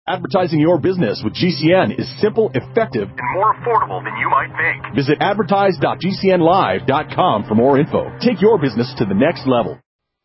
Advertising your business with GCN is simple, effective, and more affordable than you might think. Visit advertise.gcnlive.com for more info. Take your business to the next level.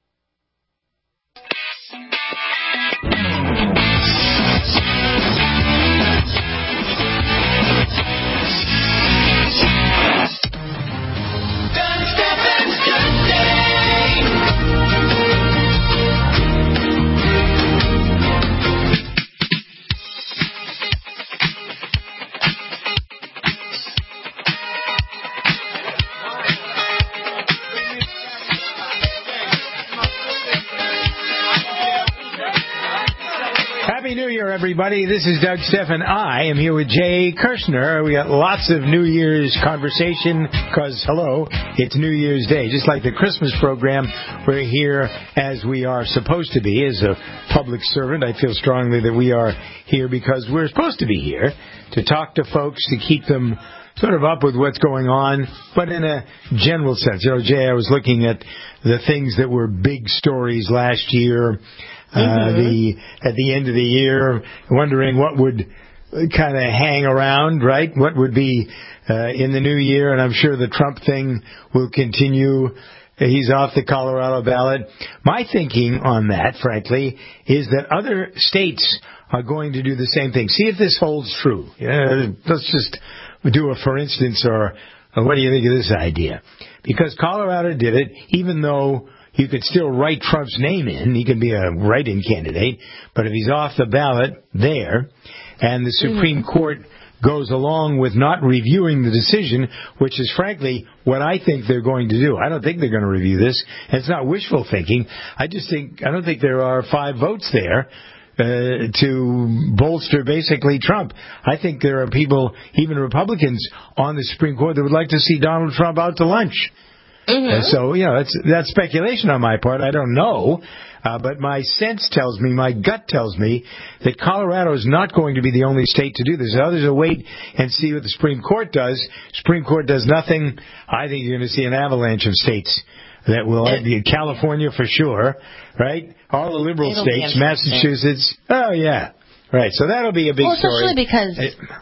Happy New Year, everybody. This is Doug Stephan. I am here with Jay Kirshner. We got lots of New Year's conversation because, hello, it's New Year's Day. Just like the Christmas program, we're here as we are supposed to be. As a public servant, I feel strongly that we are here because we're supposed to be here to talk to folks, to keep them sort of up with what's going on, but in a general sense. You know, Jay, I was looking at the things that were big stories last year. At the end of the year, wondering what would kind of hang around, right? What would be in the new year, and I'm sure the Trump thing will continue. He's off the Colorado ballot. My thinking on that, frankly, is that other states are going to do the same thing. See if this holds true. Let's just do a for instance, or what do you think of this idea? Because Colorado did it, even though you could still write Trump's name in. He can be a write-in candidate. But if he's off the ballot there, and the Supreme Court goes along with not reviewing the decision, which is, frankly, what I think they're going to do. I don't think they're going to review this. And it's not wishful thinking. I don't think there are 5 votes there to bolster, basically, Trump. I think there are people, even Republicans, on the Supreme Court that would like to see Donald Trump out to lunch. So, that's speculation on my part. I don't know. But my sense tells me, my gut tells me, that Colorado is not going to be the only state to do this. Others will wait and see what the Supreme Court does. Supreme Court does nothing. I think you're going to see an avalanche of states that will, California for sure, right? All the liberal states, Massachusetts. Oh, yeah. Right. So that'll be a big story. Especially because,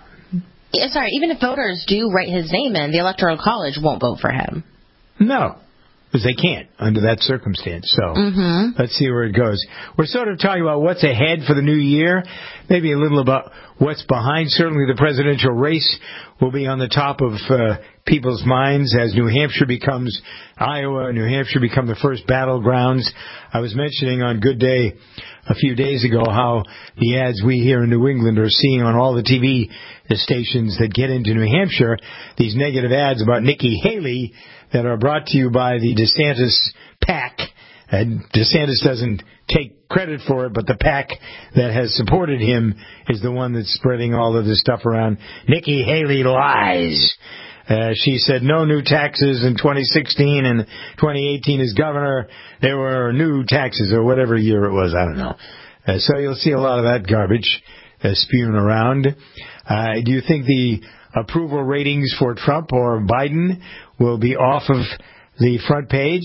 even if voters do write his name in, the Electoral College won't vote for him. No, because they can't under that circumstance. So let's see where it goes. We're sort of talking about what's ahead for the new year, maybe a little about what's behind. Certainly the presidential race will be on the top of people's minds as New Hampshire becomes Iowa, New Hampshire become the first battlegrounds. I was mentioning on Good Day a few days ago how the ads we here in New England are seeing on all the TV stations that get into New Hampshire, these negative ads about Nikki Haley that are brought to you by the DeSantis PAC. And DeSantis doesn't take credit for it, but the PAC that has supported him is the one that's spreading all of this stuff around. Nikki Haley lies. She said no new taxes in 2016 and 2018 as governor. There were new taxes or whatever year it was. I don't know. So you'll see a lot of that garbage spewing around. Do you think the approval ratings for Trump or Biden will be off of the front page?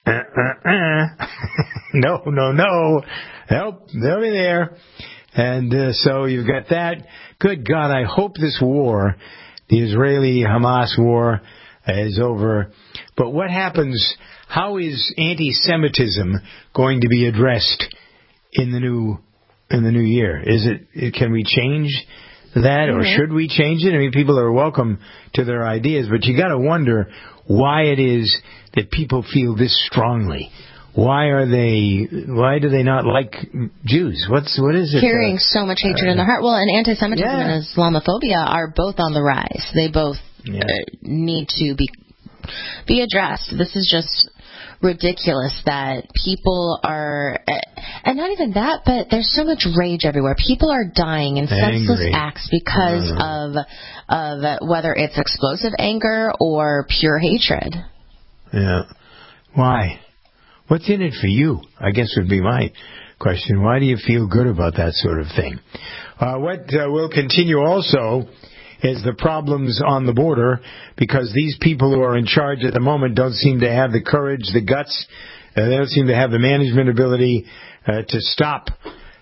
No. Nope, they'll be there. And so you've got that. Good God, I hope this war, the Israeli-Hamas war, is over. But what happens, how is anti-Semitism going to be addressed in the new year? Can we change that, or should we change it? I mean, people are welcome to their ideas, but you got to wonder why it is that people feel this strongly. Why do they not like Jews? What is it? Carrying so much hatred in their heart. Well, and anti-Semitism and Islamophobia are both on the rise. They both need to be addressed. This is just ridiculous that people are, and not even that, but there's so much rage everywhere. People are dying in senseless acts because of whether it's explosive anger or pure hatred. Yeah. Why? What's in it for you? I guess would be my question. Why do you feel good about that sort of thing? What will continue also is the problems on the border, because these people who are in charge at the moment don't seem to have the courage, the guts, they don't seem to have the management ability to stop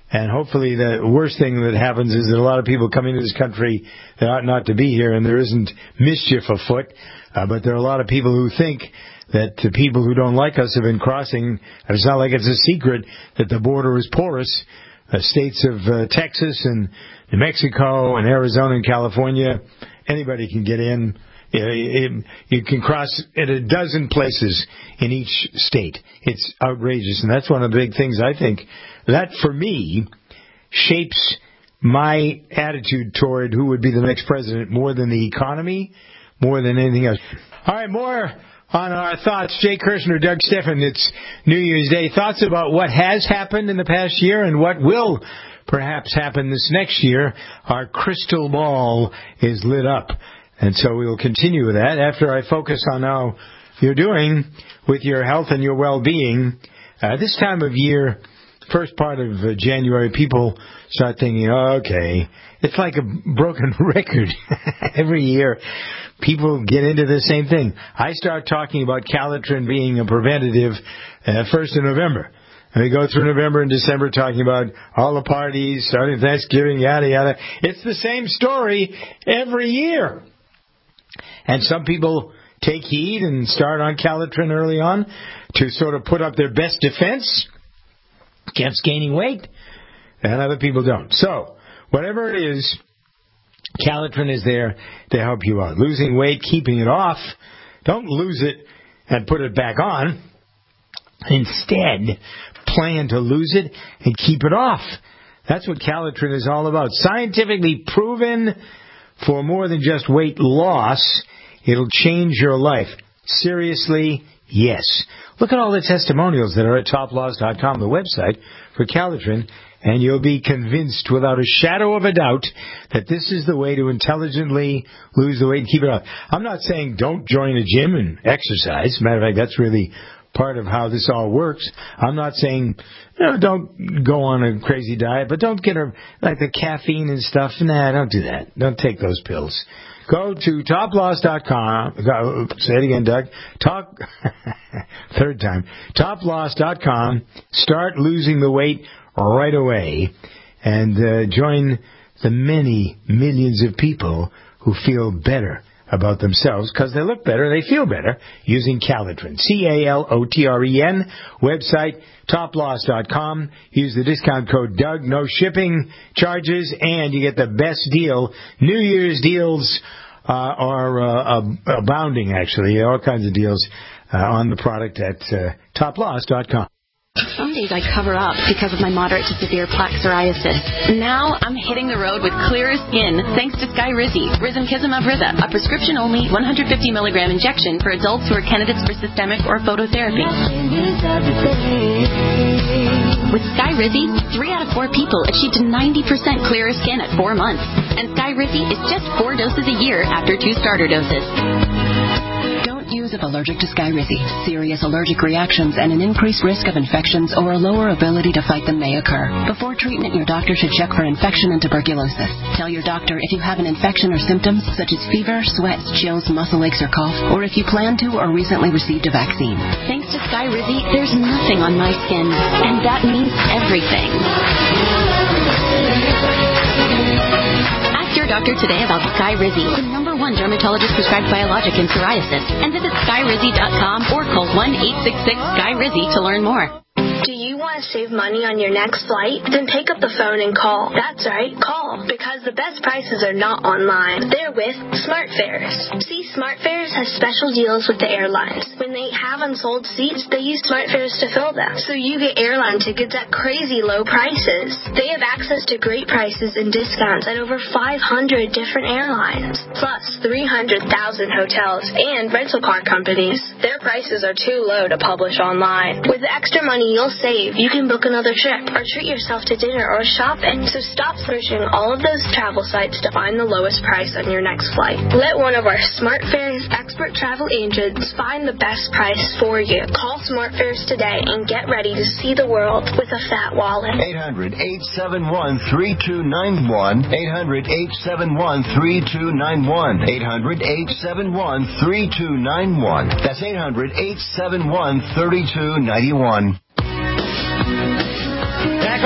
And hopefully the worst thing that happens is that a lot of people come into this country that ought not to be here, and there isn't mischief afoot. But there are a lot of people who think that the people who don't like us have been crossing. And it's not like it's a secret that the border is porous. States of Texas and New Mexico and Arizona and California, anybody can get in. You can cross at a dozen places in each state. It's outrageous, and that's one of the big things I think that, for me, shapes my attitude toward who would be the next president more than the economy, more than anything else. All right, more on our thoughts. Jay Kirshner, Doug Stephan. It's New Year's Day. Thoughts about what has happened in the past year and what will perhaps happen this next year. Our crystal ball is lit up. And so we will continue with that after I focus on how you're doing with your health and your well-being. This time of year, first part of January, people start thinking, okay, it's like a broken record. Every year, people get into the same thing. I start talking about Calitrin being a preventative 1st of November. And we go through November and December talking about all the parties, starting Thanksgiving, yada, yada. It's the same story every year. And some people take heed and start on Calitrin early on to sort of put up their best defense against gaining weight, and other people don't. So, whatever it is, Calitrin is there to help you out. Losing weight, keeping it off. Don't lose it and put it back on. Instead, plan to lose it and keep it off. That's what Calitrin is all about. Scientifically proven for more than just weight loss. It'll change your life. Seriously, yes. Look at all the testimonials that are at toploss.com, the website for Calitrin, and you'll be convinced without a shadow of a doubt that this is the way to intelligently lose the weight and keep it off. I'm not saying don't join a gym and exercise. Matter of fact, that's really part of how this all works. I'm not saying, don't go on a crazy diet, but don't get like the caffeine and stuff. Nah, don't do that. Don't take those pills. Go to toploss.com. Say it again, Doug. Third time. Toploss.com. Start losing the weight right away and join the many millions of people who feel better about themselves because they look better, they feel better using Calitrin. Calotren. Website, toploss.com. Use the discount code Doug. No shipping charges, and you get the best deal. New Year's deals are abounding, actually. All kinds of deals on the product at toploss.com. Some days I cover up because of my moderate to severe plaque psoriasis. Now I'm hitting the road with clearer skin thanks to Skyrizi, Risankizumab Riza, a prescription-only 150 milligram injection for adults who are candidates for systemic or phototherapy. With Skyrizi, 3 out of 4 people achieved 90% clearer skin at 4 months. And Skyrizi is just 4 doses a year after 2 starter doses. Use if allergic to Skyrizi. Serious allergic reactions and an increased risk of infections or a lower ability to fight them may occur. Before treatment, your doctor should check for infection and tuberculosis. Tell your doctor if you have an infection or symptoms such as fever, sweats, chills, muscle aches, or cough, or if you plan to or recently received a vaccine. Thanks to Skyrizi, there's nothing on my skin, and that means everything. Your doctor today about Skyrizi, the #1 dermatologist prescribed biologic in psoriasis, and visit Skyrizi.com or call 1-866-SKYRIZI to learn more. Do you want to save money on your next flight? Then pick up the phone and call. That's right, call. Because the best prices are not online. They're with SmartFares. See, SmartFares has special deals with the airlines. When they have unsold seats, they use SmartFares to fill them. So you get airline tickets at crazy low prices. They have access to great prices and discounts at over 500 different airlines. Plus 300,000 hotels and rental car companies. Their prices are too low to publish online. With the extra money you'll save, you can book another trip or treat yourself to dinner or shopping. So stop searching all of those travel sites to find the lowest price on your next flight. Let one of our SmartFares expert travel agents find the best price for you. Call SmartFares today and get ready to see the world with a fat wallet. 800-871-3291. 800-871-3291. 800-871-3291. That's 800-871-3291. Back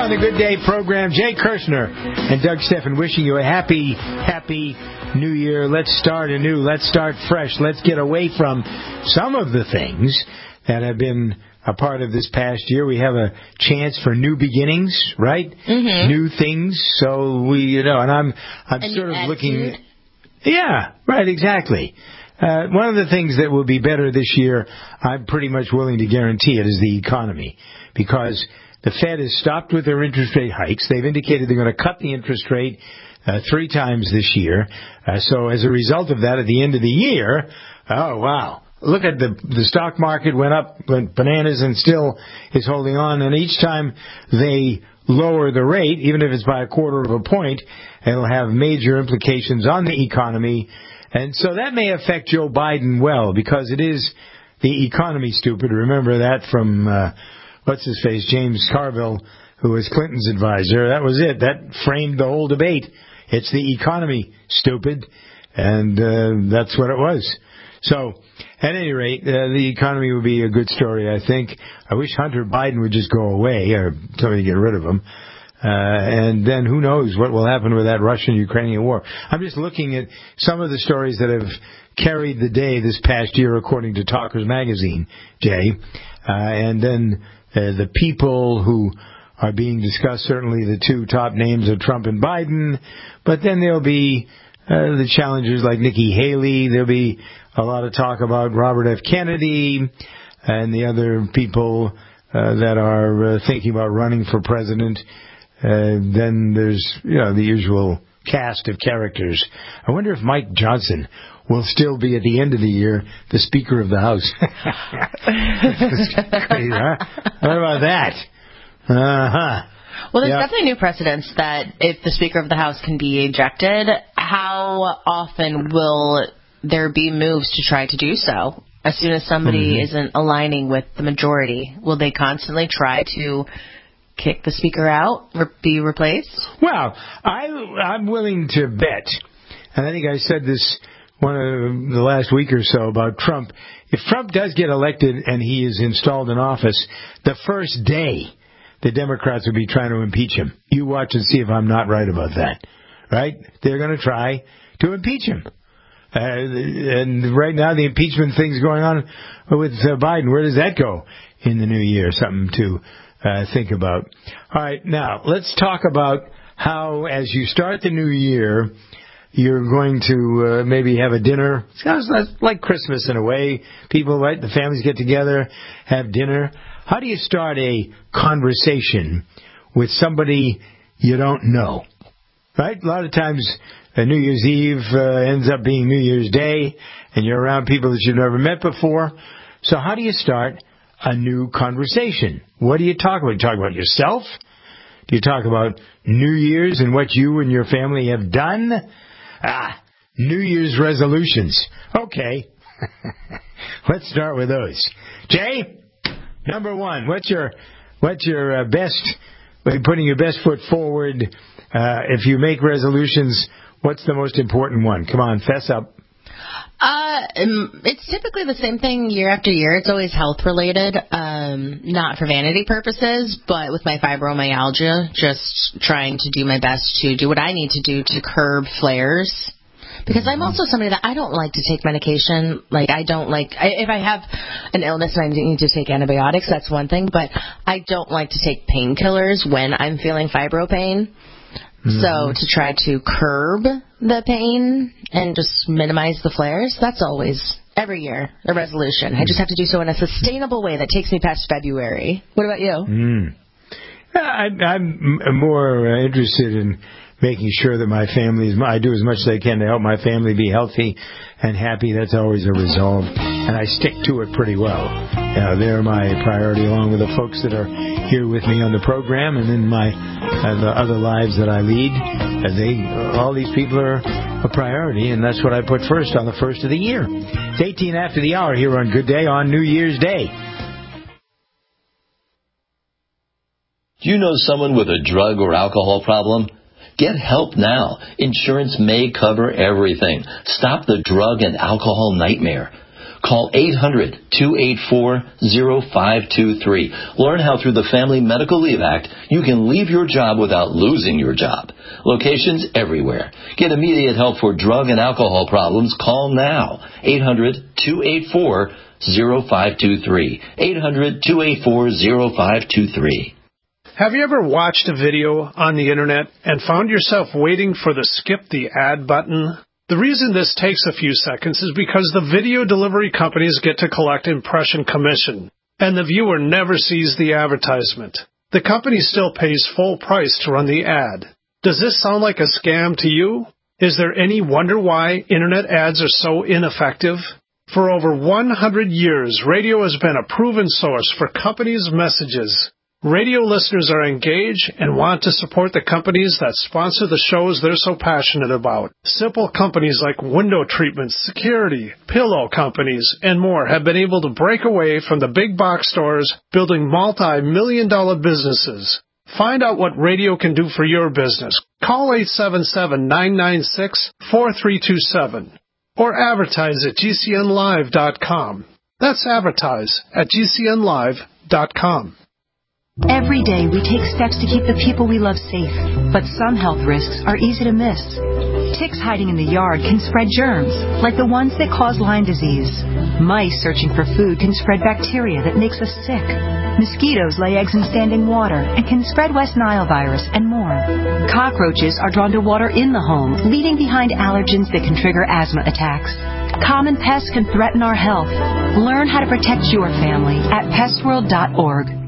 on the Good Day program. Jay Kirshner and Doug Steffen wishing you a happy New Year. Let's start anew. Let's start fresh. Let's get away from some of the things that have been a part of this past year. We have a chance for new beginnings, right? Mm-hmm. New things. So and I'm sort of looking. Yeah, right, exactly. One of the things that will be better this year, I'm pretty much willing to guarantee it, is the economy. Because the Fed has stopped with their interest rate hikes. They've indicated they're going to cut the interest rate 3 times this year. So as a result of that, at the end of the year, oh, wow. Look at the stock market went bananas and still is holding on. And each time they lower the rate, even if it's by 1/4 of a point, it'll have major implications on the economy. And so that may affect Joe Biden well, because it is the economy, stupid. Remember that from, what's-his-face, James Carville, who was Clinton's advisor. That was it. That framed the whole debate. It's the economy, stupid. And that's what it was. So, at any rate, the economy would be a good story, I think. I wish Hunter Biden would just go away, or somebody get rid of him. And then who knows what will happen with that Russian-Ukrainian war. I'm just looking at some of the stories that have carried the day this past year, according to Talkers Magazine, Jay. And then the people who are being discussed, certainly the 2 top names are Trump and Biden. But then there'll be the challengers like Nikki Haley. There'll be a lot of talk about Robert F. Kennedy and the other people that are thinking about running for president. Then there's, the usual cast of characters. I wonder if Mike Johnson will still be at the end of the year the Speaker of the House. Crazy, huh? What about that? Uh-huh. Well, there's definitely new precedents that if the Speaker of the House can be ejected, how often will there be moves to try to do so? As soon as somebody isn't aligning with the majority, will they constantly try to kick the Speaker out or be replaced? Well, I'm willing to bet, and I think I said this one of the last week or so about Trump. If Trump does get elected and he is installed in office, the first day the Democrats will be trying to impeach him. You watch and see if I'm not right about that. Right? They're going to try to impeach him. And right now the impeachment thing's going on with Biden. Where does that go in the new year? Something to think about. All right, now let's talk about how, as you start the new year, you're going to maybe have a dinner. It sounds like Christmas in a way. People, right, the families get together, have dinner. How do you start a conversation with somebody you don't know? Right? A lot of times New Year's Eve ends up being New Year's Day, and you're around people that you've never met before. So how do you start a new conversation? What do you talk about? Do you talk about yourself? Do you talk about New Year's and what you and your family have done? New Year's resolutions. Okay. Let's start with those. Jay, number 1, what's your best, putting your best foot forward? If you make resolutions, what's the most important one? Come on, fess up. It's typically the same thing year after year. It's always health related, not for vanity purposes, but with my fibromyalgia, just trying to do my best to do what I need to do to curb flares. Because I'm also somebody that I don't like to take medication. Like, if I have an illness and I need to take antibiotics, that's one thing, but I don't like to take painkillers when I'm feeling fibro pain. So to try to curb the pain and just minimize the flares, that's always, every year, a resolution. I just have to do so in a sustainable way that takes me past February. What about you? I'm more interested in making sure that my family I do as much as I can to help my family be healthy and happy. That's always a resolve, and I stick to it pretty well. They're my priority, along with the folks that are here with me on the program, and in the other lives that I lead. All these people are a priority, and that's what I put first on the first of the year. It's 18 after the hour here on Good Day on New Year's Day. Do you know someone with a drug or alcohol problem? Get help now. Insurance may cover everything. Stop the drug and alcohol nightmare. Call 800-284-0523. Learn how through the Family Medical Leave Act you can leave your job without losing your job. Locations everywhere. Get immediate help for drug and alcohol problems. Call now. 800-284-0523. 800-284-0523. Have you ever watched a video on the internet and found yourself waiting for the skip the ad button? The reason this takes a few seconds is because the video delivery companies get to collect impression commission, and the viewer never sees the advertisement. The company still pays full price to run the ad. Does this sound like a scam to you? Is there any wonder why internet ads are so ineffective? For over 100 years, radio has been a proven source for companies' messages. Radio listeners are engaged and want to support the companies that sponsor the shows they're so passionate about. Simple companies like window treatments, security, pillow companies, and more have been able to break away from the big box stores, building multi-million-dollar businesses. Find out what radio can do for your business. Call 877-996-4327 or advertise at GCNlive.com. That's advertise at GCNlive.com. Every day we take steps to keep the people we love safe, but some health risks are easy to miss. Ticks hiding in the yard can spread germs, like the ones that cause Lyme disease. Mice searching for food can spread bacteria that makes us sick. Mosquitoes lay eggs in standing water and can spread West Nile virus and more. Cockroaches are drawn to water in the home, leaving behind allergens that can trigger asthma attacks. Common pests can threaten our health. Learn how to protect your family at pestworld.org.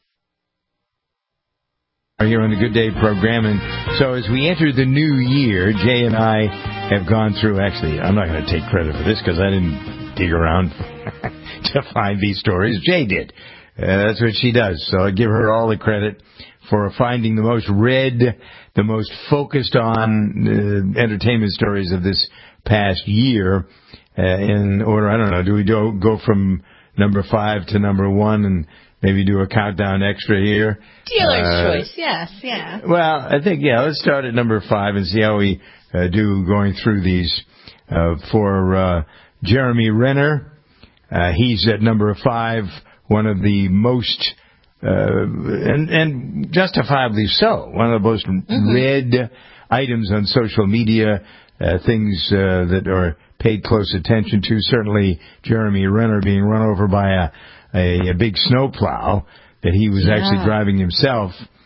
Here on the Good Day program, and so as we enter the new year, Jay and I have gone through, actually, I'm not going to take credit for this because I didn't dig around to find these stories. Jay did. That's what she does, so I give her all the credit for finding the most read, the most focused on entertainment stories of this past year in order. I don't know, do we go from number 5 to number 1 and maybe do a countdown extra here? Dealer's choice, yes, yeah. Well, I think, let's start at number 5 and see how we do going through these. For Jeremy Renner, he's at number 5, one of the most, and justifiably so, one of the most read items on social media, things that are paid close attention to. Certainly Jeremy Renner being run over by a big snowplow that he was actually driving himself.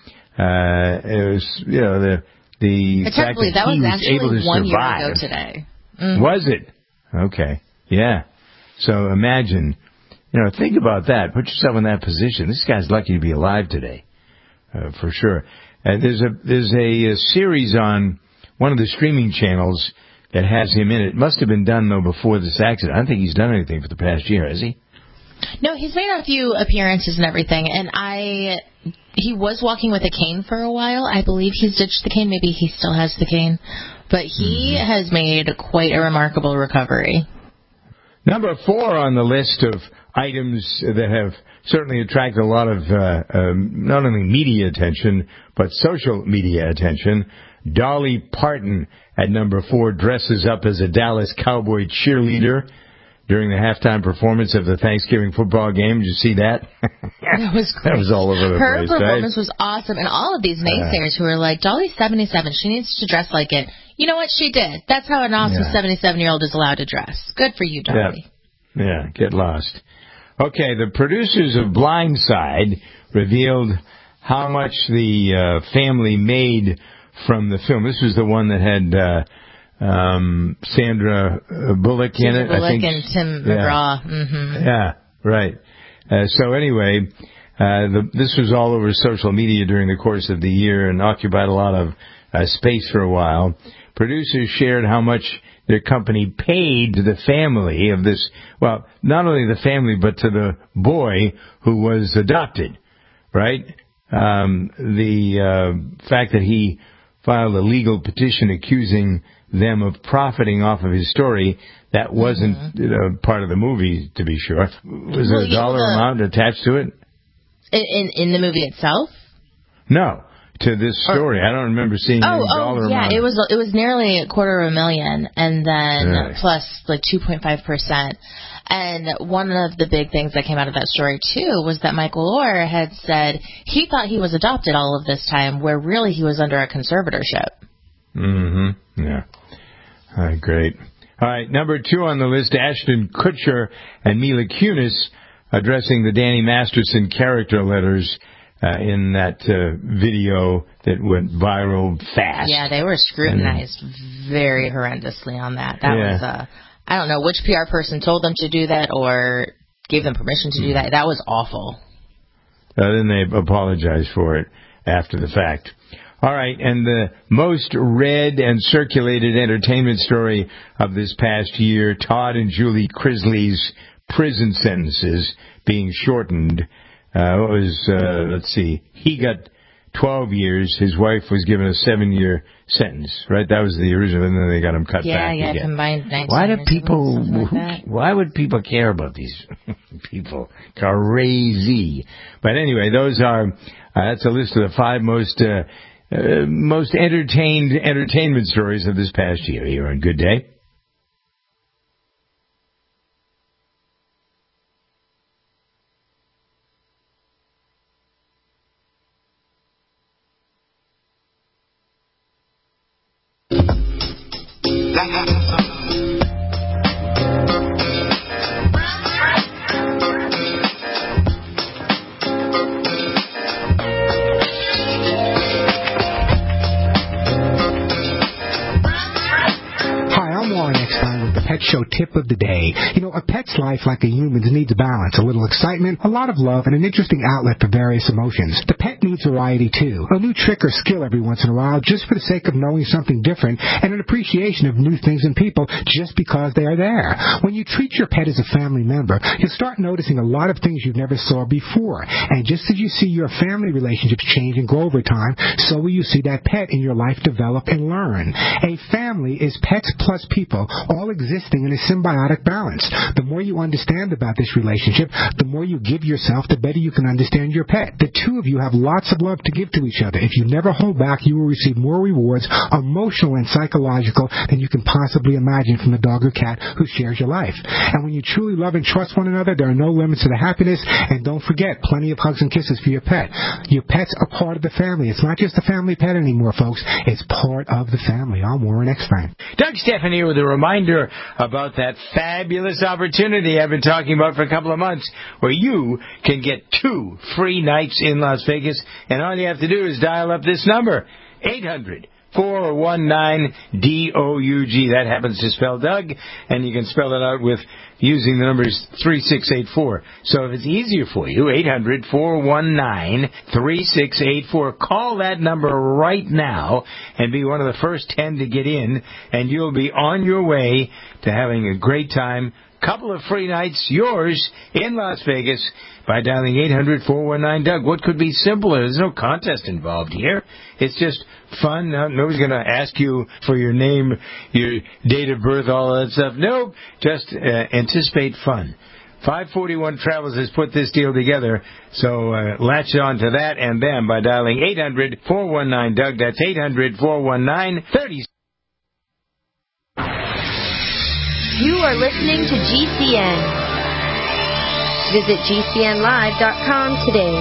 It was, the fact that he was able to survive. 1 year ago today. Was it? Okay. Yeah. So imagine, think about that. Put yourself in that position. This guy's lucky to be alive today, for sure. There's a series on one of the streaming channels that has him in it. It must have been done, though, before this accident. I don't think he's done anything for the past year, has he? No, he's made a few appearances and everything, and he was walking with a cane for a while. I believe he's ditched the cane. Maybe he still has the cane. But he has made quite a remarkable recovery. Number 4 on the list of items that have certainly attracted a lot of not only media attention, but social media attention. Dolly Parton at number 4 dresses up as a Dallas Cowboy cheerleader during the halftime performance of the Thanksgiving football game. Did you see that? That was great. That was all over the place. Her performance was awesome. And all of these naysayers who are like, Dolly's 77. She needs to dress like it. You know what? She did. That's how an awesome 77-year-old is allowed to dress. Good for you, Dolly. Yeah, get lost. Okay, the producers of Blind Side revealed how much the family made from the film. This was the one that had Sandra Bullock in it. I think, and Tim McGraw. Mm-hmm. Yeah, right. So anyway, this was all over social media during the course of the year and occupied a lot of space for a while. Producers shared how much their company paid to the family of this, well, not only the family, but to the boy who was adopted, right? The fact that he filed a legal petition accusing them of profiting off of his story, that wasn't part of the movie, to be sure. Was there a dollar amount attached to it? In the movie itself? No. to this story? I don't remember seeing any dollar amount. It was nearly $250,000, and then plus like 2.5%. And one of the big things that came out of that story, too, was that Michael Oher had said he thought he was adopted all of this time, where really he was under a conservatorship. Mm-hmm. Yeah. All right, great. All right, number 2 on the list, Ashton Kutcher and Mila Kunis addressing the Danny Masterson character letters in that video that went viral fast. Yeah, they were scrutinized very horrendously on that. That was... I don't know which PR person told them to do that or gave them permission to do that. That was awful. Then they apologized for it after the fact. All right, and the most read and circulated entertainment story of this past year, Todd and Julie Crisley's prison sentences being shortened. Let's see, he got 12 years. His wife was given a 7-year sentence, right? That was the original, and then they got him cut back again. Combined 19 Why would people care about these people? Crazy. But anyway, those are, that's a list of the 5 most entertainment stories of this past year here on Good Day. Show tip of the day. You know, a pet's life, like a human's, needs balance, a little excitement, a lot of love, and an interesting outlet for various emotions. The pet needs variety, too. A new trick or skill every once in a while, just for the sake of knowing something different, and an appreciation of new things and people just because they are there. When you treat your pet as a family member, you'll start noticing a lot of things you never saw before. And just as you see your family relationships change and grow over time, so will you see that pet in your life develop and learn. A family is pets plus people, all existing in a symbiotic balance. The more you understand about this relationship, the more you give yourself, the better you can understand your pet. The two of you have lots of love to give to each other. If you never hold back, you will receive more rewards, emotional and psychological, than you can possibly imagine from the dog or cat who shares your life. And when you truly love and trust one another, there are no limits to the happiness. And don't forget, plenty of hugs and kisses for your pet. Your pets are part of the family. It's not just a family pet anymore, folks. It's part of the family. I'm Warren Eckstein. Doug Stephan here with a reminder about that fabulous opportunity I've been talking about for a couple of months, where you can get 2 free nights in Las Vegas, and all you have to do is dial up this number, 800-419-DOUG. That happens to spell Doug, and you can spell it out with using the numbers 3684. So if it's easier for you, 800-419-3684. Call that number right now and be one of the first 10 to get in, and you'll be on your way to having a great time. Couple of free nights, yours, in Las Vegas, by dialing 800-419-DOUG. What could be simpler? There's no contest involved here. It's just fun. Nobody's going to ask you for your name, your date of birth, all that stuff. Nope. Just anticipate fun. 541 Travels has put this deal together, so latch on to that and them by dialing 800-419-DOUG. That's 800-419-30. You are listening to GCN. Visit GCNlive.com today.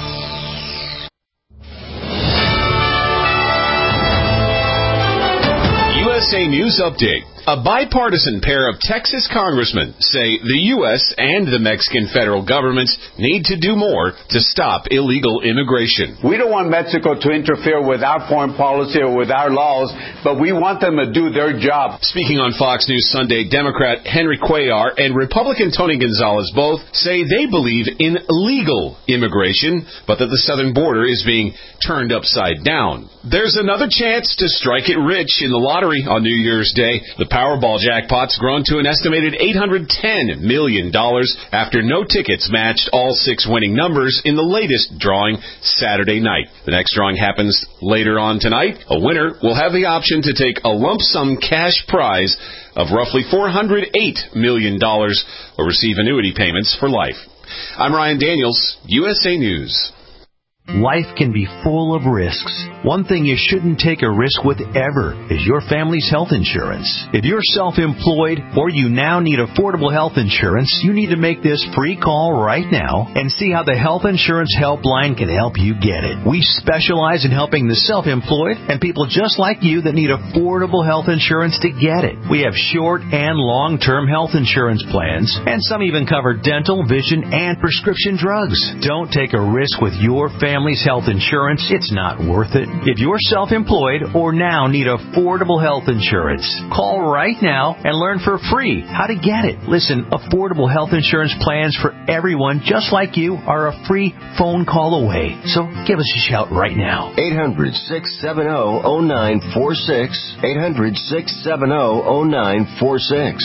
USA News Update. A bipartisan pair of Texas congressmen say the U.S. and the Mexican federal governments need to do more to stop illegal immigration. We don't want Mexico to interfere with our foreign policy or with our laws, but we want them to do their job. Speaking on Fox News Sunday, Democrat Henry Cuellar and Republican Tony Gonzalez both say they believe in legal immigration, but that the southern border is being turned upside down. There's another chance to strike it rich in the lottery on New Year's Day. The Powerball jackpot's grown to an estimated $810 million after no tickets matched all 6 winning numbers in the latest drawing Saturday night. The next drawing happens later on tonight. A winner will have the option to take a lump sum cash prize of roughly $408 million or receive annuity payments for life. I'm Ryan Daniels, USA News. Life can be full of risks. One thing you shouldn't take a risk with ever is your family's health insurance. If you're self-employed or you now need affordable health insurance, you need to make this free call right now and see how the Health Insurance Helpline can help you get it. We specialize in helping the self-employed and people just like you that need affordable health insurance to get it. We have short and long-term health insurance plans, and some even cover dental, vision, and prescription drugs. Don't take a risk with your family's health insurance. It's not worth it. If you're self-employed or now need affordable health insurance, call right now and learn for free how to get it. Listen, affordable health insurance plans for everyone just like you are a free phone call away. So give us a shout right now. 800-670-0946. 800-670-0946.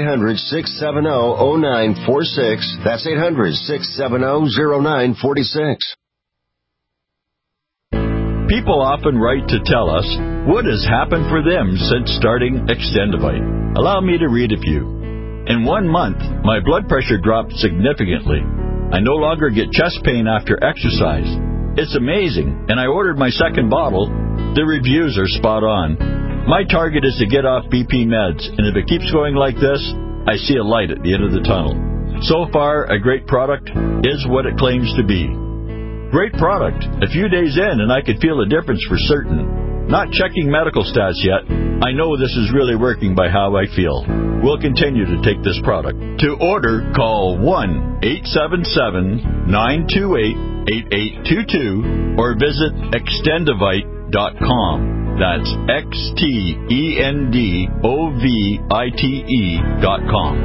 800-670-0946. That's 800-670-0946. People often write to tell us what has happened for them since starting Extendivite. Allow me to read a few. In 1 month, my blood pressure dropped significantly. I no longer get chest pain after exercise. It's amazing, and I ordered my second bottle. The reviews are spot on. My target is to get off BP meds, and if it keeps going like this, I see a light at the end of the tunnel. So far, a great product is what it claims to be. Great product. A few days in, and I could feel a difference for certain. Not checking medical stats yet. I know this is really working by how I feel. We'll continue to take this product. To order, call 1-877-928-8822 or visit Extendivite.com. That's XTENDOVITE.com.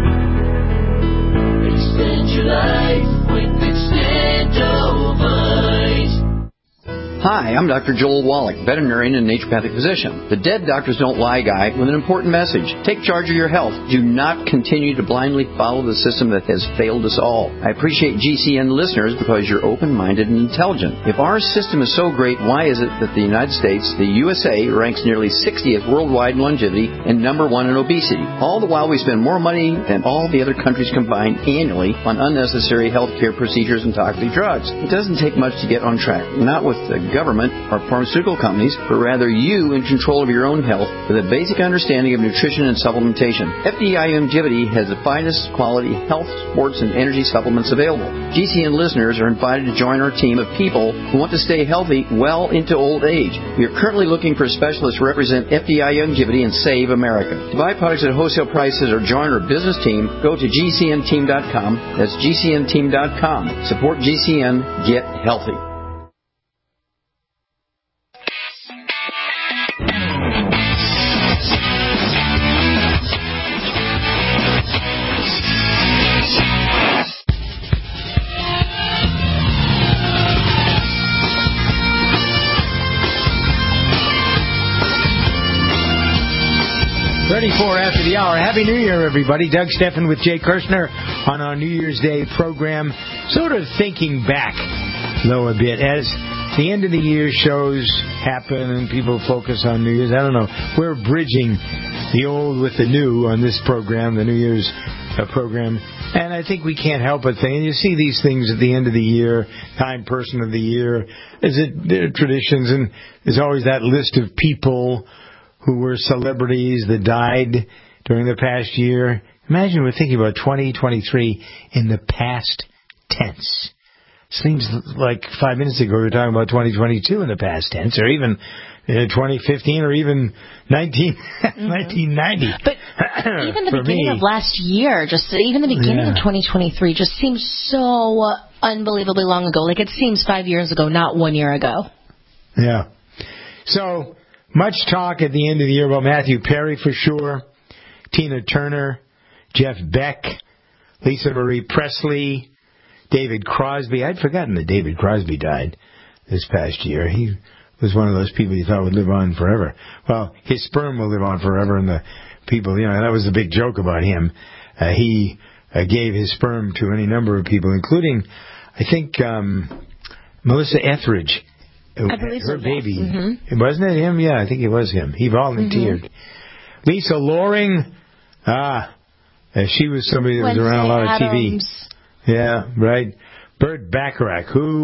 Extend your life with Extendovite. Hi, I'm Dr. Joel Wallach, veterinarian and naturopathic physician. The Dead Doctors Don't Lie guy with an important message. Take charge of your health. Do not continue to blindly follow the system that has failed us all. I appreciate GCN listeners because you're open-minded and intelligent. If our system is so great, why is it that the United States, the USA, ranks nearly 60th worldwide in longevity and number 1 in obesity? All the while we spend more money than all the other countries combined annually on unnecessary healthcare procedures and toxic drugs. It doesn't take much to get on track. Not with the government or pharmaceutical companies, but rather you in control of your own health with a basic understanding of nutrition and supplementation. FDI Longevity has the finest quality health, sports, and energy supplements available. GCN listeners are invited to join our team of people who want to stay healthy well into old age. We are currently looking for specialists to represent FDI Longevity and Save America. To buy products at wholesale prices or join our business team, go to GCNteam.com. That's GCNteam.com. Support GCN. Get healthy. After the hour. Happy New Year, everybody. Doug Steffen with Jay Kirshner on our New Year's Day program. Sort of thinking back, though, a bit, as the end of the year shows happen and people focus on New Year's. I don't know. We're bridging the old with the new on this program, the New Year's program. And I think we can't help but think, and you see these things at the end of the year, Time Person of the Year, there are traditions, and there's always that list of people who were celebrities that died during the past year. Imagine we're thinking about 2023 in the past tense. Seems like 5 minutes ago we were talking about 2022 in the past tense, or even 2015, or even 1990. But even the beginning of last year, even the beginning of 2023 just seems so unbelievably long ago. Like it seems 5 years ago, not 1 year ago. Yeah. So much talk at the end of the year about Matthew Perry for sure, Tina Turner, Jeff Beck, Lisa Marie Presley, David Crosby. I'd forgotten that David Crosby died this past year. He was one of those people you thought would live on forever. Well, his sperm will live on forever, and the people, that was the big joke about him. He gave his sperm to any number of people, including, I think, Melissa Etheridge. I believe her baby. Yes. Mm-hmm. Wasn't it him? Yeah, I think it was him. He volunteered. Mm-hmm. Lisa Loring. She was somebody that was around a lot of TV. Yeah, right. Burt Bacharach, who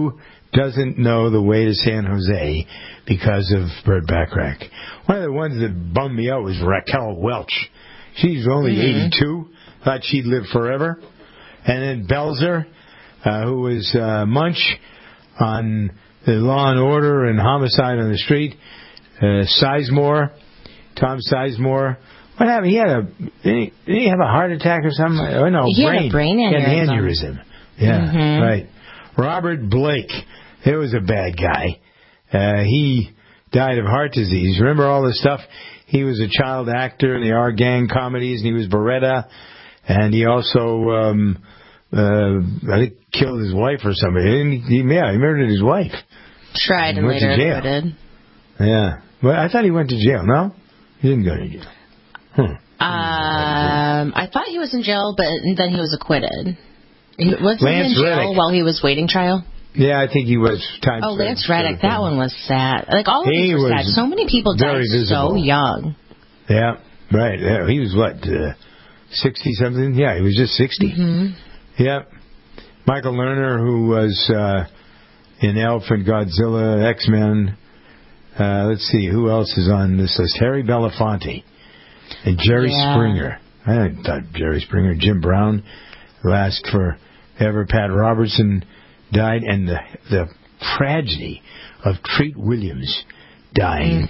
doesn't know the way to San Jose because of Burt Bacharach. One of the ones that bummed me out was Raquel Welch. She's only 82. Thought she'd live forever. And then Belzer, who was Munch on the Law and Order and Homicide on the Street. Sizemore, Tom Sizemore. What happened? Did he have a heart attack or something? Oh, no, he had a brain aneurysm. He had an aneurysm. Yeah, right. Robert Blake. He was a bad guy. He died of heart disease. Remember all this stuff? He was a child actor in the R Gang comedies, and he was Beretta. And he also, I think, killed his wife or something. He murdered his wife. Tried and later acquitted. Yeah. Well, I thought he went to jail. No? He didn't go to jail. I thought he was in jail, but then he was acquitted. Wasn't he in jail Reddick. while he was waiting trial? Yeah, I think he was. Lance Reddick, that one was sad. Like, all of these were sad. So many people died so young. Yeah, right. Yeah, he was, 60-something? Yeah, he was just 60. Mm-hmm. Yeah. Michael Lerner, who was in Elf and Godzilla, X-Men. Let's see, who else is on this list? Harry Belafonte and Jerry Springer. I thought Jerry Springer, Jim Brown, last forever. Pat Robertson died, and the tragedy of Treat Williams dying.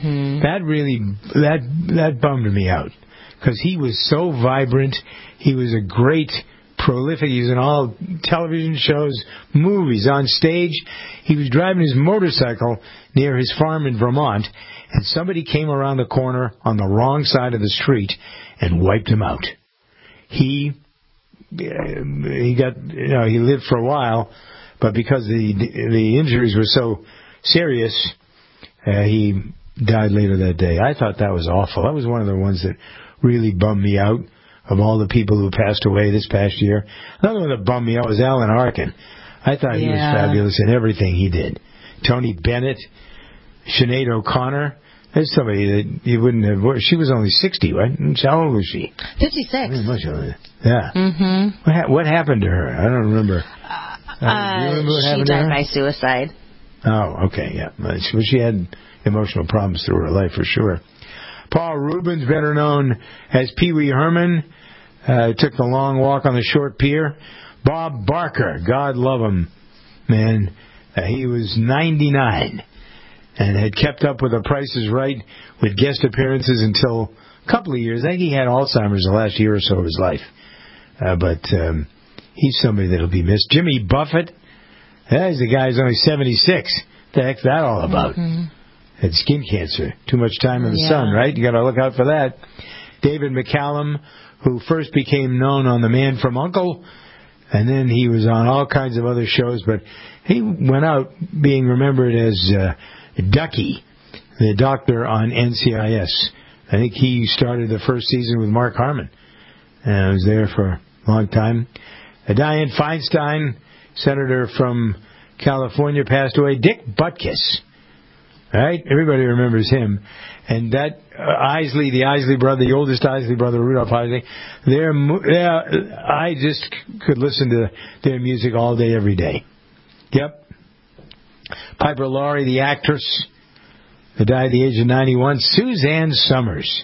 That bummed me out, because he was so vibrant. He was a great, prolific. He was in all television shows, movies, on stage. He was driving his motorcycle near his farm in Vermont, and somebody came around the corner on the wrong side of the street and wiped him out. He got, he lived for a while, but because the injuries were so serious, he died later that day. I thought that was awful. That was one of the ones that really bummed me out of all the people who passed away this past year. Another one that bummed me out was Alan Arkin. I thought he was fabulous in everything he did. Tony Bennett, Sinead O'Connor. There's somebody that you wouldn't have... She was only 60, right? How old was she? 56. Much older. Yeah. What happened to her? I don't remember. She died by suicide. Oh, okay, yeah. Well, she had emotional problems through her life, for sure. Paul Rubens, better known as Pee Wee Herman, took the long walk on the short pier. Bob Barker, God love him, man. He was 99 and had kept up with The Price is Right with guest appearances until a couple of years. I think he had Alzheimer's the last year or so of his life. But he's somebody that'll be missed. Jimmy Buffett, he's the guy who's only 76. The heck's that all about? Had skin cancer. Too much time in the sun, right? You got to look out for that. David McCallum, who first became known on The Man from U.N.C.L.E., and then he was on all kinds of other shows, but he went out being remembered as Ducky, the doctor on NCIS. I think he started the first season with Mark Harmon, and was there for a long time. Dianne Feinstein, senator from California, passed away. Dick Butkus. Right? Everybody remembers him. And that Isley, the Isley brother, the oldest Isley brother, Rudolph Isley, I just could listen to their music all day, every day. Yep. Piper Laurie, the actress, who died at the age of 91. Suzanne Summers.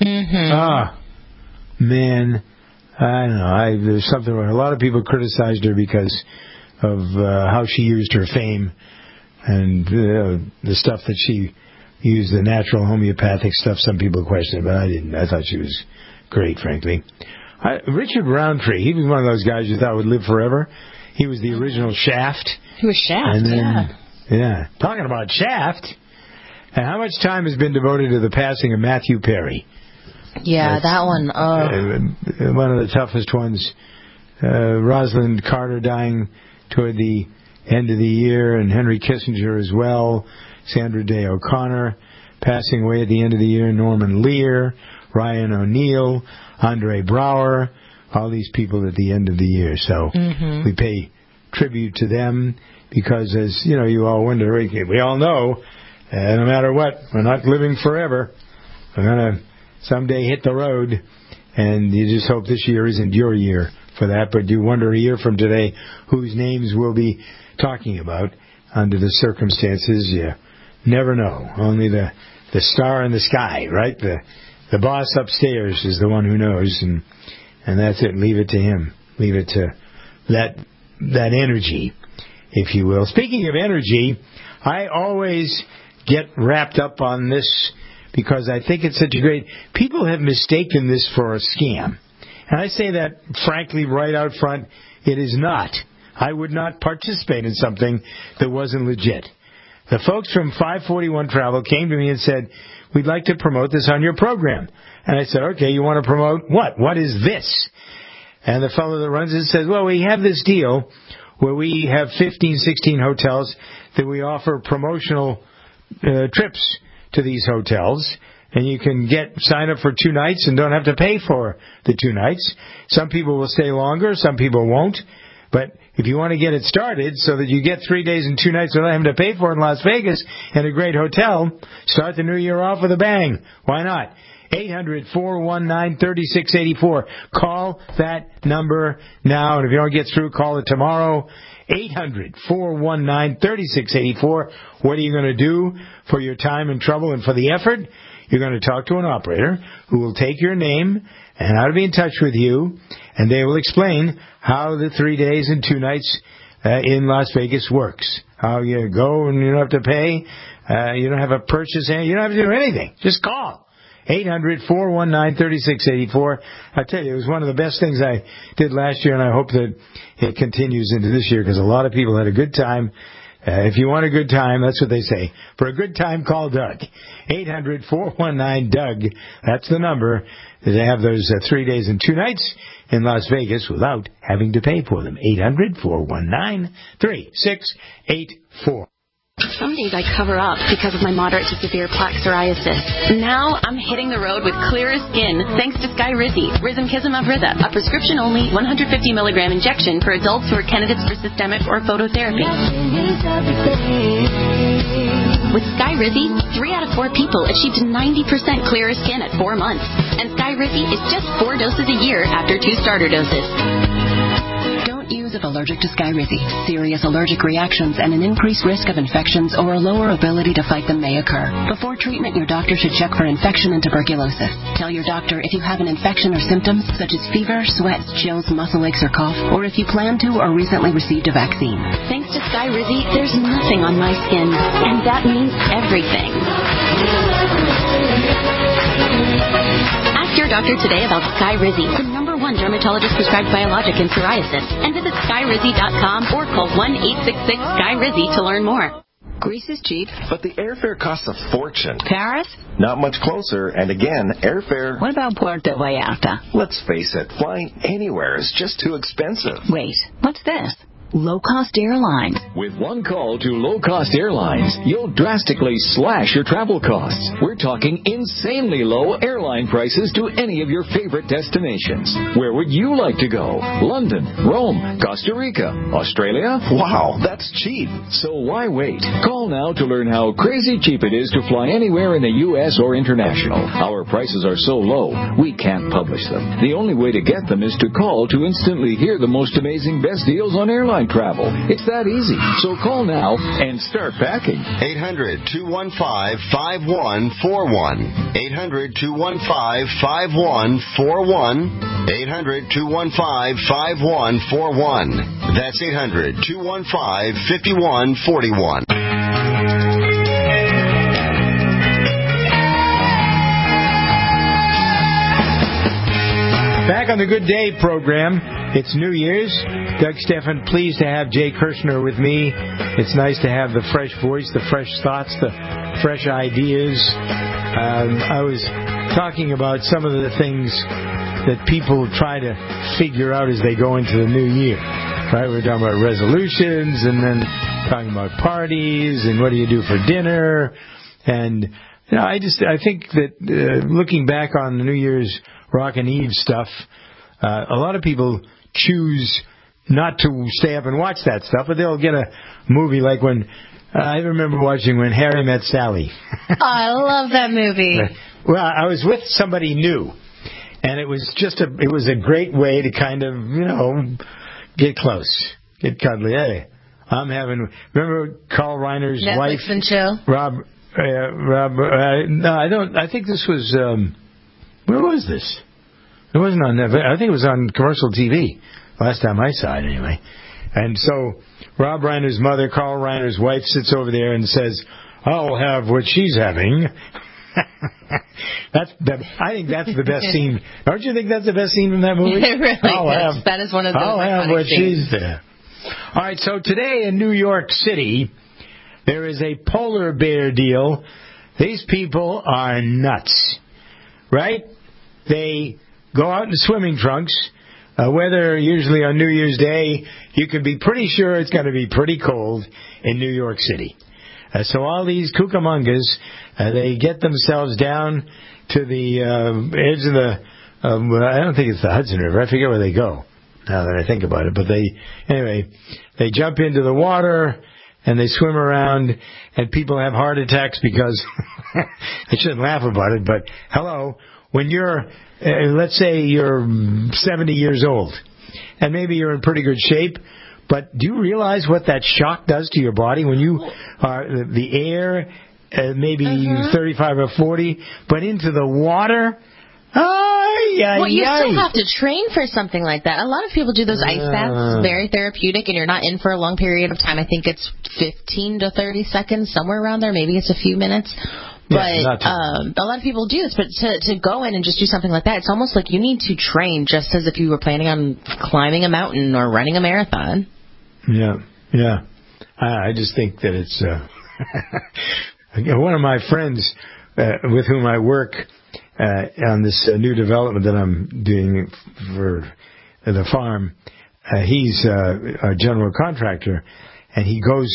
Man, I don't know. There's something wrong. A lot of people criticized her because of how she used her fame and the stuff that she used, the natural homeopathic stuff. Some people questioned it, but I didn't. I thought she was great, frankly. Richard Roundtree, he was one of those guys you thought would live forever. He was the original Shaft. He was Shaft, and then, yeah. Talking about Shaft, and how much time has been devoted to the passing of Matthew Perry? Yeah, that one. One of the toughest ones. Rosalind Carter dying toward the end of the year, and Henry Kissinger as well. Sandra Day O'Connor passing away at the end of the year. Norman Lear, Ryan O'Neal, Andre Brower, all these people at the end of the year. So we pay tribute to them because, as you know, you all wonder, we all know, no matter what, we're not living forever. We're going to someday hit the road, and you just hope this year isn't your year for that. But you wonder a year from today whose names we'll be talking about under the circumstances, you never know. Only the star in the sky, right? The boss upstairs is the one who knows, and that's it. Leave it to him. Leave it to that energy, if you will. Speaking of energy, I always get wrapped up on this because I think it's such a great... People have mistaken this for a scam. And I say that, frankly, right out front, it is not. I would not participate in something that wasn't legit. The folks from 541 Travel came to me and said, we'd like to promote this on your program. And I said, okay, you want to promote what? What is this? And the fellow that runs it says, well, we have this deal where we have 15, 16 hotels that we offer promotional trips to these hotels. And you can sign up for 2 nights and don't have to pay for the 2 nights. Some people will stay longer, some people won't. But if you want to get it started so that you get 3 days and 2 nights without having to pay for it in Las Vegas in a great hotel, start the new year off with a bang. Why not? 800-419-3684. Call that number now. And if you don't get through, call it tomorrow. 800-419-3684. What are you going to do for your time and trouble and for the effort? You're going to talk to an operator who will take your name and how to be in touch with you, and they will explain how the 3 days and 2 nights in Las Vegas works. How you go and you don't have to pay. You don't have a purchase. You don't have to do anything. Just call. 800-419-3684. I tell you, it was one of the best things I did last year, and I hope that it continues into this year because a lot of people had a good time. If you want a good time, that's what they say. For a good time, call Doug. 800-419-DOUG. That's the number. They have those 3 days and 2 nights in Las Vegas without having to pay for them. 800-419-3684. Some days I cover up because of my moderate to severe plaque psoriasis. Now I'm hitting the road with clearer skin thanks to Skyrizi, Risankizumab Riza, a prescription-only 150 milligram injection for adults who are candidates for systemic or phototherapy. With Skyrizi, 3 out of 4 people achieved 90% clearer skin at 4 months. And Skyrizi is just 4 doses a year after 2 starter doses. Use if allergic to Skyrizi. Serious allergic reactions and an increased risk of infections or a lower ability to fight them may occur. Before treatment, your doctor should check for infection and tuberculosis. Tell your doctor if you have an infection or symptoms such as fever, sweat, chills, muscle aches, or cough, or if you plan to or recently received a vaccine. Thanks to Skyrizi, there's nothing on my skin, and that means everything. Ask your doctor today about Skyrizi, the #1 dermatologist-prescribed biologic in psoriasis, and visit Skyrizi.com or call 1-866-SKY-RIZI to learn more. Greece is cheap. But the airfare costs a fortune. Paris? Not much closer, and again, airfare... What about Puerto Vallarta? Let's face it, flying anywhere is just too expensive. Wait, what's this? Low-cost airlines. With one call to low-cost airlines, you'll drastically slash your travel costs. We're talking insanely low airline prices to any of your favorite destinations. Where would you like to go? London, Rome, Costa Rica, Australia? Wow, that's cheap. So why wait? Call now to learn how crazy cheap it is to fly anywhere in the U.S. or international. Our prices are so low, we can't publish them. The only way to get them is to call to instantly hear the most amazing best deals on airline travel. It's that easy. So call now and start packing. 800-215-5141. 800-215-5141. 800-215-5141. That's 800-215-5141. Back on the Good Day program. It's New Year's. Doug Stephan, pleased to have Jay Kirshner with me. It's nice to have the fresh voice, the fresh thoughts, the fresh ideas. I was talking about some of the things that people try to figure out as they go into the new year. Right? We're talking about resolutions and then talking about parties and what do you do for dinner. And you know, I think that looking back on the New Year's Rockin' Eve stuff, a lot of people choose not to stay up and watch that stuff, but they'll get a movie like when I remember watching When Harry Met Sally. Oh, I love that movie. Well, I was with somebody new, and it was a great way to kind of, get close, get cuddly. Hey, Remember Carl Reiner's Netflix wife? and chill. No, I don't. I think this was. Where was this? It wasn't on Netflix. I think it was on commercial TV. Last time I saw it, anyway. And so Rob Reiner's mother, Carl Reiner's wife, sits over there and says, "I'll have what she's having." I think that's the best scene. Don't you think that's the best scene from that movie? It really is. That is one of the I'll have what scenes. she's there. All right, so today in New York City, there is a polar bear deal. These people are nuts, right? They go out in swimming trunks. Weather usually on New Year's Day, you can be pretty sure it's going to be pretty cold in New York City. So all these Cucamongas, they get themselves down to the edge of the, I don't think it's the Hudson River. I forget where they go now that I think about it. But they jump into the water and they swim around, and people have heart attacks because, I shouldn't laugh about it, but hello, when you're, let's say you're 70 years old, and maybe you're in pretty good shape, but do you realize what that shock does to your body when you are the air, maybe 35 or 40, but into the water? Well, you still have to train for something like that. A lot of people do those ice baths, very therapeutic, and you're not in for a long period of time. I think it's 15 to 30 seconds, somewhere around there. Maybe it's a few minutes. But a lot of people do this. But to go in and just do something like that, it's almost like you need to train just as if you were planning on climbing a mountain or running a marathon. Yeah. I just think that it's... one of my friends with whom I work on this new development that I'm doing for the farm, he's a general contractor, and he goes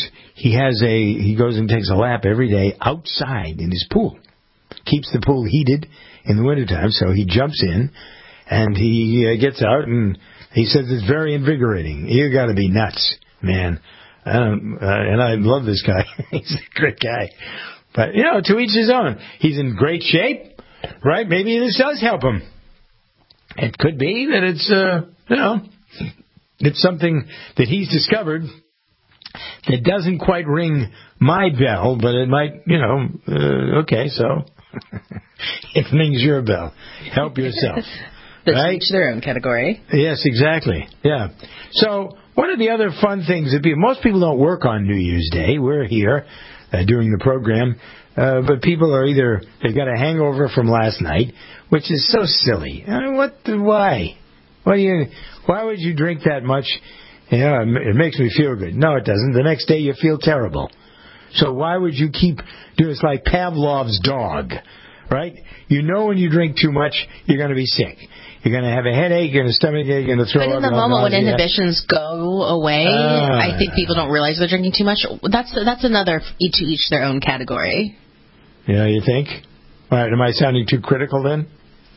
and takes a lap every day outside in his pool. Keeps the pool heated in the wintertime, so he jumps in and he gets out, and he says it's very invigorating. You got to be nuts, man. And I love this guy. He's a great guy. But, to each his own. He's in great shape, right? Maybe this does help him. It could be that it's, it's something that he's discovered that doesn't quite ring my bell, but it might, okay, so it rings your bell. Help yourself. That's right? each their own category. Yes, exactly. Yeah. So one of the other fun things that most people don't work on New Year's Day. We're here doing the program, but people are they've got a hangover from last night, which is so silly. I mean, why? Why would you drink that much? It makes me feel good. No, it doesn't. The next day you feel terrible. So why would you keep doing this like Pavlov's dog, right? When you drink too much, you're going to be sick. You're going to have a headache, you're going to stomach ache, you're going to throw up. But in the moment when inhibitions go away, I think people don't realize they're drinking too much. That's another to each their own category. Yeah, you think? All right, am I sounding too critical then?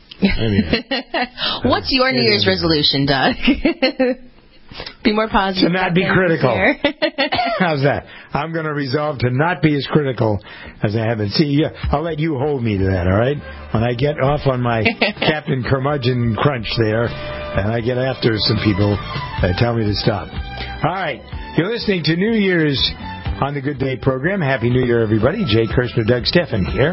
What's your New Year's resolution, Doug? Be more positive. To not be critical. How's that? I'm going to resolve to not be as critical as I have been. See, I'll let you hold me to that, all right? When I get off on my Captain Curmudgeon crunch there, and I get after some people that tell me to stop. All right. You're listening to New Year's on the Good Day program. Happy New Year, everybody. Jay Kirshner, Doug Steffen here.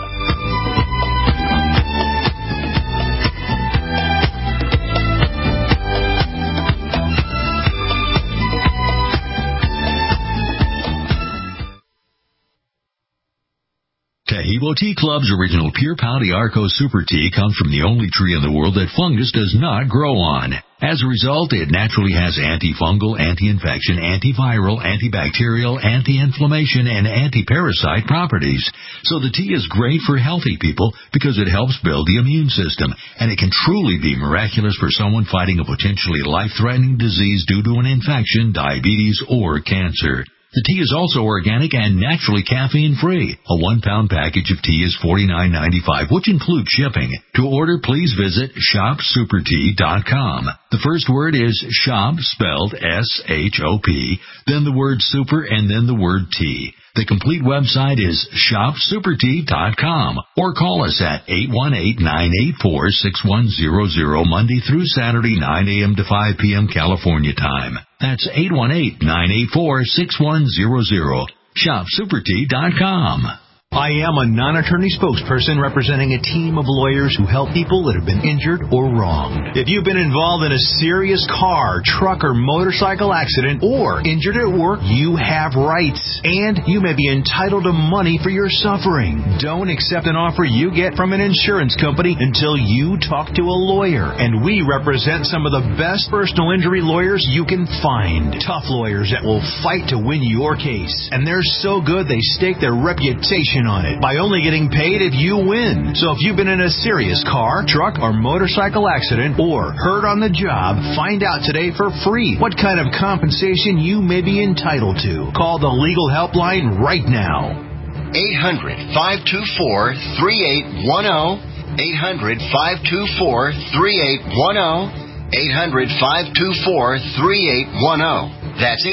Taheebo Tea Club's original Pure Pau d'Arco Super Tea comes from the only tree in the world that fungus does not grow on. As a result, it naturally has antifungal, anti-infection, antiviral, antibacterial, anti-inflammation, and anti-parasite properties. So the tea is great for healthy people because it helps build the immune system, and it can truly be miraculous for someone fighting a potentially life-threatening disease due to an infection, diabetes, or cancer. The tea is also organic and naturally caffeine-free. A 1-pound package of tea is $49.95, which includes shipping. To order, please visit shopsupertea.com. The first word is shop, spelled S-H-O-P, then the word super, and then the word tea. The complete website is shopsupertea.com or call us at 818-984-6100 Monday through Saturday, 9 a.m. to 5 p.m. California time. That's 818-984-6100. shopsupertea.com. I am a non-attorney spokesperson representing a team of lawyers who help people that have been injured or wronged. If you've been involved in a serious car, truck, or motorcycle accident or injured at work, you have rights, and you may be entitled to money for your suffering. Don't accept an offer you get from an insurance company until you talk to a lawyer, and we represent some of the best personal injury lawyers you can find. Tough lawyers that will fight to win your case, and they're so good they stake their reputation on it by only getting paid if you win. So if you've been in a serious car, truck, or motorcycle accident or hurt on the job, find out today for free what kind of compensation you may be entitled to. Call the legal helpline right now. 800-524-3810. 800-524-3810. 800-524-3810. That's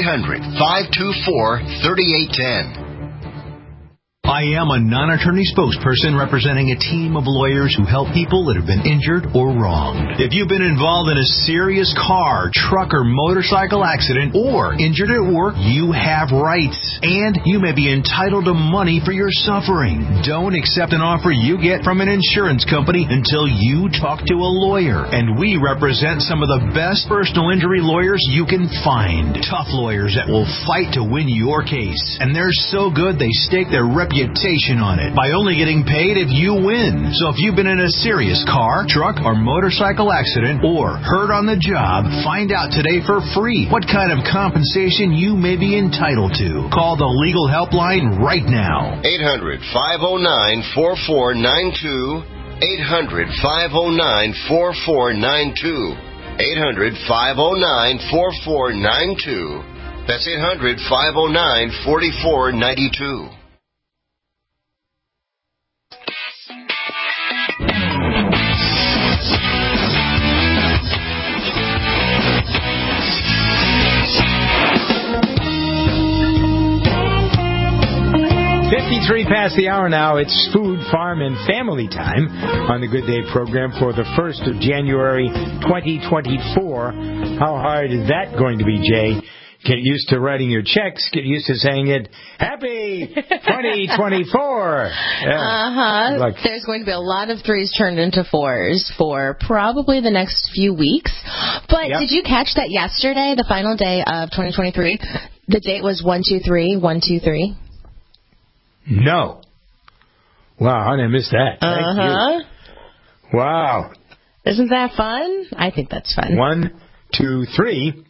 800-524-3810. I am a non-attorney spokesperson representing a team of lawyers who help people that have been injured or wronged. If you've been involved in a serious car, truck, or motorcycle accident or injured at work, you have rights, and you may be entitled to money for your suffering. Don't accept an offer you get from an insurance company until you talk to a lawyer, and we represent some of the best personal injury lawyers you can find. Tough lawyers that will fight to win your case, and they're so good they stake their reputation on it by only getting paid if you win. So if you've been in a serious car, truck, or motorcycle accident or hurt on the job, find out today for free what kind of compensation you may be entitled to. Call the legal helpline right now. 800-509-4492. 800-509-4492. 800-509-4492. That's 800-509-4492. 53 past the hour now. It's Food, Farm, and Family Time on the Good Day program for the 1st of January 2024. How hard is that going to be, Jay? Get used to writing your checks. Get used to saying it. Happy 2024. Yeah. Like, there's going to be a lot of 3s turned into 4s for probably the next few weeks. But Did you catch that yesterday, the final day of 2023? The date was 123, 123. No. Wow, I didn't miss that. Thank you. Wow. Isn't that fun? I think that's fun. 1, 2, 3.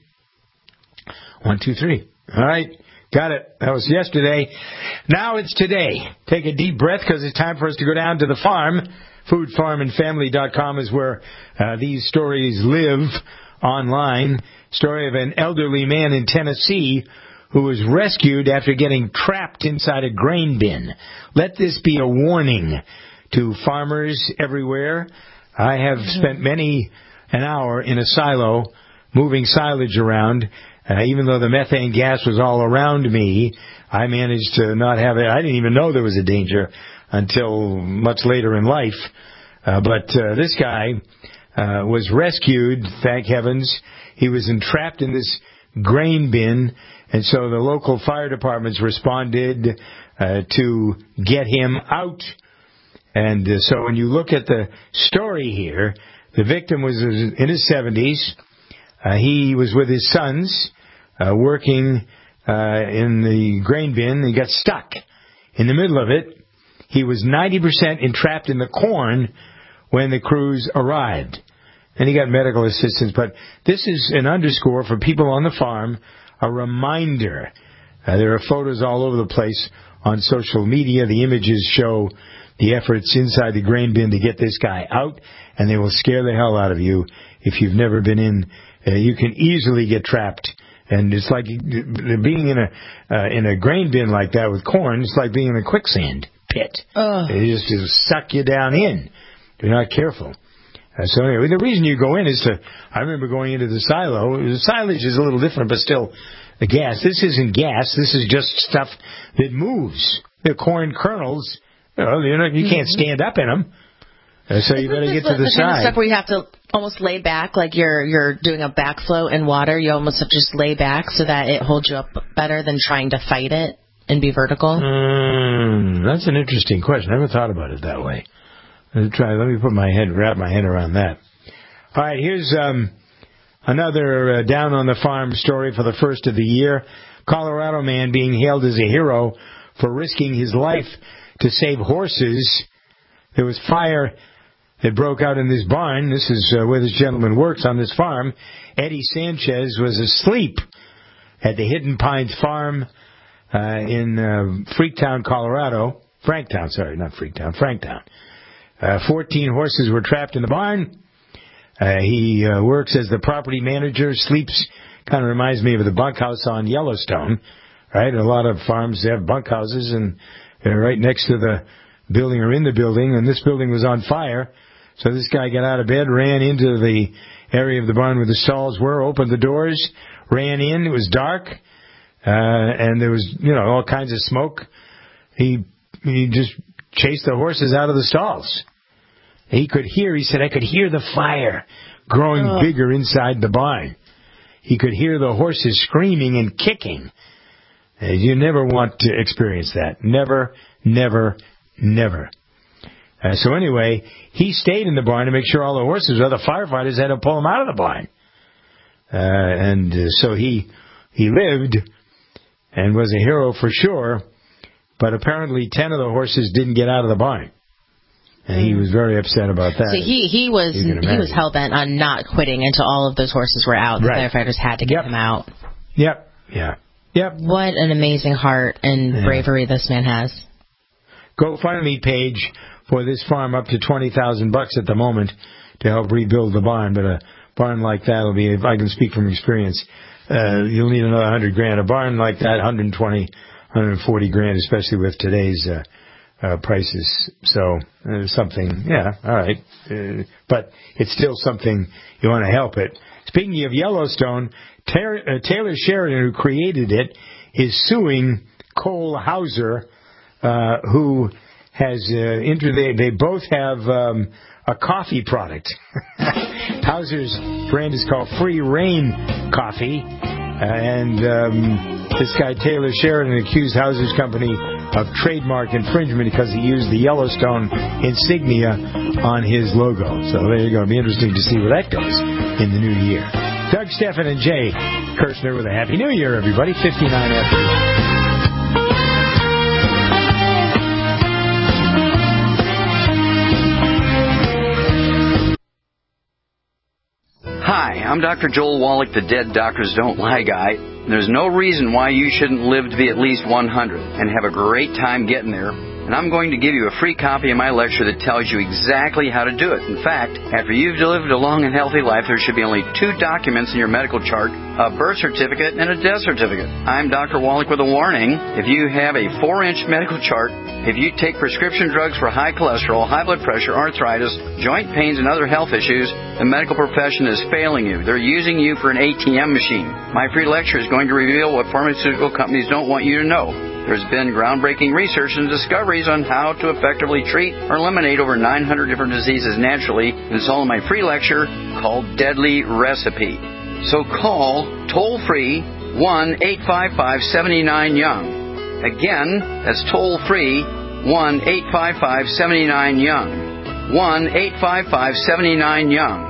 1, 2, 3. All right. Got it. That was yesterday. Now it's today. Take a deep breath because it's time for us to go down to the farm. Foodfarmandfamily.com is where these stories live online. Story of an elderly man in Tennessee who was rescued after getting trapped inside a grain bin. Let this be a warning to farmers everywhere. I have spent many an hour in a silo moving silage around. Even though the methane gas was all around me, I managed to not have it. I didn't even know there was a danger until much later in life. But this guy was rescued, thank heavens. He was entrapped in this grain bin, and so the local fire departments responded to get him out. And so when you look at the story here, the victim was in his 70s. He was with his sons working in the grain bin. He got stuck in the middle of it. He was 90% entrapped in the corn when the crews arrived. And he got medical assistance. But this is an underscore for people on the farm, a reminder. There are photos all over the place on social media. The images show the efforts inside the grain bin to get this guy out, and they will scare the hell out of you if you've never been in. You can easily get trapped, and it's like being in a grain bin like that with corn. It's like being in a quicksand pit. They just suck you down in. If you're not careful. So anyway, the reason you go in is to. I remember going into the silo. The silage is a little different, but still the gas. This isn't gas. This is just stuff that moves. The corn kernels, you can't stand up in them. So you better get to the side. Kind of stuff where you have to almost lay back, like you're doing a backflow in water. You almost have to just lay back so that it holds you up better than trying to fight it and be vertical. That's an interesting question. I never thought about it that way. Let me wrap my head around that. All right, here's another down on the farm story for the first of the year. Colorado man being hailed as a hero for risking his life to save horses. There was fire that broke out in this barn. This is where this gentleman works on this farm. Eddie Sanchez was asleep at the Hidden Pines farm in Franktown, Colorado. Franktown. 14 horses were trapped in the barn. He works as the property manager, sleeps, kind of reminds me of the bunkhouse on Yellowstone, right? A lot of farms have bunkhouses, and they're right next to the building or in the building, and this building was on fire. So this guy got out of bed, ran into the area of the barn where the stalls were, opened the doors, ran in. It was dark, and there was, all kinds of smoke. He just chased the horses out of the stalls. He said, I could hear the fire growing bigger inside the barn. He could hear the horses screaming and kicking. You never want to experience that. Never, never, never. So anyway, he stayed in the barn to make sure all the horses, the firefighters had to pull him out of the barn. So he lived and was a hero for sure, but apparently 10 of the horses didn't get out of the barn. And he was very upset about that. So he was hell-bent on not quitting until all of those horses were out. The firefighters had to get them out. Yep. What an amazing heart and bravery this man has. GoFundMe page for this farm up to $20,000 at the moment to help rebuild the barn. But a barn like that will be, if I can speak from experience, you'll need another $100,000. A barn like that, $120,000, $140,000, especially with today's prices. So something, all right. But it's still something you want to help it. Speaking of Yellowstone, Taylor Sheridan, who created it, is suing Cole Hauser, who has they both have a coffee product. Hauser's brand is called Free Reign Coffee, and this guy Taylor Sheridan accused Hauser's company of trademark infringement because he used the Yellowstone insignia on his logo. So there you go. It'll be interesting to see where that goes in the new year. Doug, Stephan, and Jay Kirshner with a Happy New Year, everybody. 59 after. Hi, I'm Dr. Joel Wallach, the Dead Doctors Don't Lie guy. There's no reason why you shouldn't live to be at least 100 and have a great time getting there. And I'm going to give you a free copy of my lecture that tells you exactly how to do it. In fact, after you've lived a long and healthy life, there should be only 2 documents in your medical chart, a birth certificate and a death certificate. I'm Dr. Wallach with a warning. If you have a 4-inch medical chart, if you take prescription drugs for high cholesterol, high blood pressure, arthritis, joint pains, and other health issues, the medical profession is failing you. They're using you for an ATM machine. My free lecture is going to reveal what pharmaceutical companies don't want you to know. There's been groundbreaking research and discoveries on how to effectively treat or eliminate over 900 different diseases naturally, and it's all in my free lecture called Deadly Recipe. So call toll-free 1-855-79-YOUNG. Again, that's toll-free 1-855-79-YOUNG. 1-855-79-YOUNG.